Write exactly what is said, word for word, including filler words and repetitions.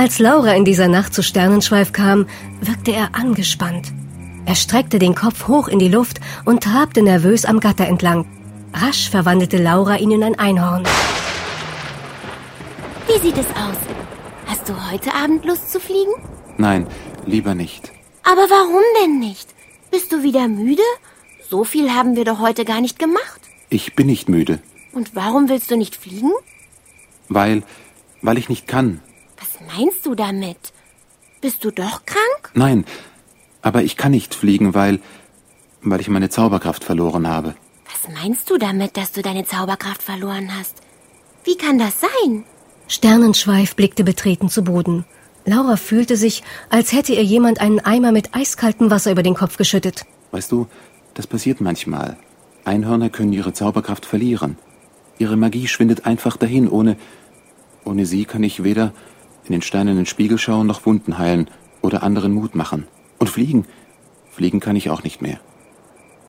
Als Laura in dieser Nacht zu Sternenschweif kam, wirkte er angespannt. Er streckte den Kopf hoch in die Luft und trabte nervös am Gatter entlang. Rasch verwandelte Laura ihn in ein Einhorn. Wie sieht es aus? Hast du heute Abend Lust zu fliegen? Nein, lieber nicht. Aber warum denn nicht? Bist du wieder müde? So viel haben wir doch heute gar nicht gemacht. Ich bin nicht müde. Und warum willst du nicht fliegen? Weil, weil ich nicht kann. Was meinst du damit? Bist du doch krank? Nein, aber ich kann nicht fliegen, weil, weil ich meine Zauberkraft verloren habe. Was meinst du damit, dass du deine Zauberkraft verloren hast? Wie kann das sein? Sternenschweif blickte betreten zu Boden. Laura fühlte sich, als hätte ihr jemand einen Eimer mit eiskaltem Wasser über den Kopf geschüttet. Weißt du, das passiert manchmal. Einhörner können ihre Zauberkraft verlieren. Ihre Magie schwindet einfach dahin. Ohne, ohne sie kann ich weder in den steinernen Spiegel schauen noch Wunden heilen oder anderen Mut machen. Und fliegen, fliegen kann ich auch nicht mehr.